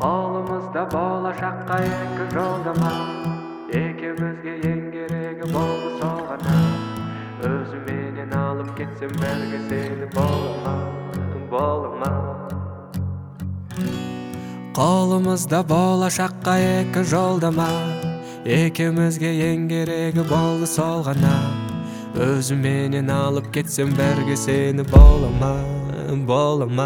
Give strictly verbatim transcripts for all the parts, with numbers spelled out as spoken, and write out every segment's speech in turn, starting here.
Kolumuzda bolashaqqa yangi yo'ldama, ikimizga eng keragi bo'ldi sog'ana. O'zi meni olib ketsam berga seni bo'lama, bo'lama. Kolumuzda bolashaqqa yangi yo'ldama, ikimizga eng keragi bo'ldi sog'ana. O'zi meni olib ketsam berga seni bo'lama, bo'lama.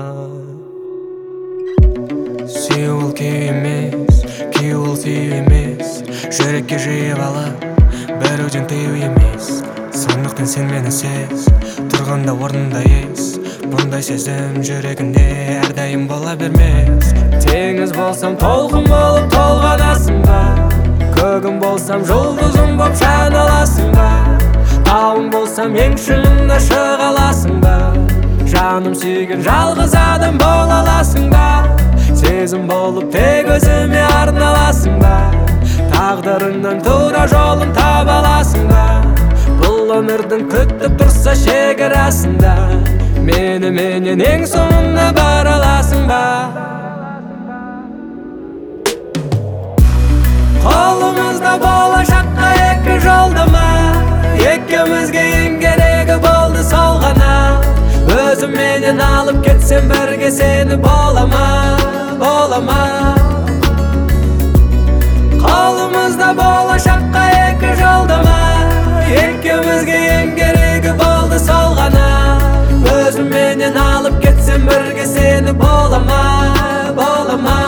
Сеул кемес, кеул сүйу емес, жүрекке жиып алып, бәруден тыю емес. Сондықтан сен мені сез, тұрғанда орнында ес. Бұндай сезім жүрегінде әрдайым бола бермес. Теңіз болсам толқын болып толғанасың ба, көгім болсам жұлдызым боп жаналасың ба, тауың болсам ең шыңына шыға аласың ба, жаным сүйген жалғыз адам бола аласың ба, сезім болып тек өзіме арналасың ба, тағдырыңнан тура жолын таба аласың ба, бұл өмірдің күтіп тұрса шекарасында, мені менен ең соңына бара аласың ба. Қолымызда болашаққа екі жолдама, екеумізге ең керегі болды сол ғана. Өзім менен алып кетсем бірге сені болама, болама. Қолымызда болашаққа екі жолдама, екеумізге ең керегі болды сол ғана. Өзім менен алып кетсем бірге сені болама, болама.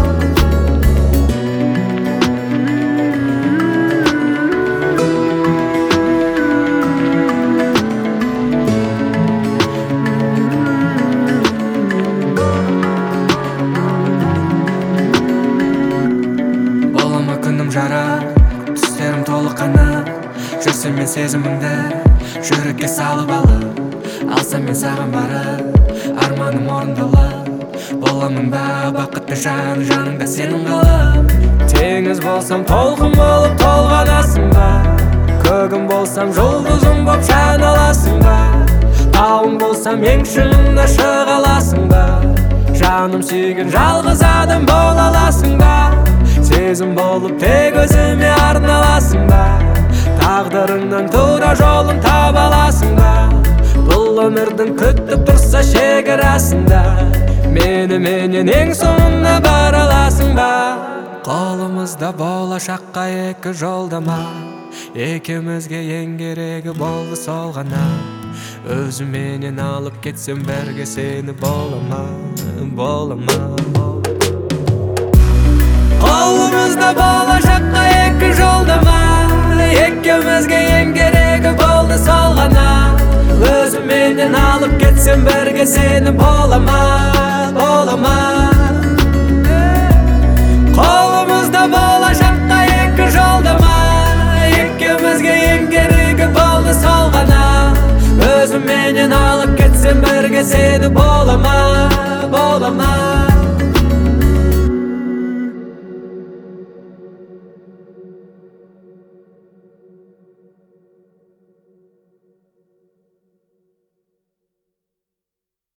Жарық, түстерім толық қанық, жүрсем мен сезіміңді жүрекке салып алып, алсам мен саған барып, арманым орындалып, боламын ба бақытты жан, жаныңда сенің қалып. Теңіз болсам толқын болып толғанасың ба, көгім болсам жұлдызым боп жаналасың ба, тауың болсам ең шыңына шыға аласың ба, жаным сүйген жалғыз адам бола аласың ба, сезім болып тек өзіме арналасың ба, тағдырыңнан тура жолын таба аласың ба, бұл өмірдің күтіп тұрса шекарасында, мені менен ең соңына бара аласың ба. Қолымызда болашаққа екі жолдама, екеумізге ең керегі болды сол ғана. Өзім менен алып кетсем бірге сені болама, болама. Қолымызда болашаққа екі жолдама, екеумізге ең керегі болды сол ғана. Өзім менен алып кетсем бірге сені болама, болама. Қолымызда болашаққа екі жолдама, екеумізге ең керегі болды сол ғана. Өзім менен алып кетсем бірге сені болама, болама.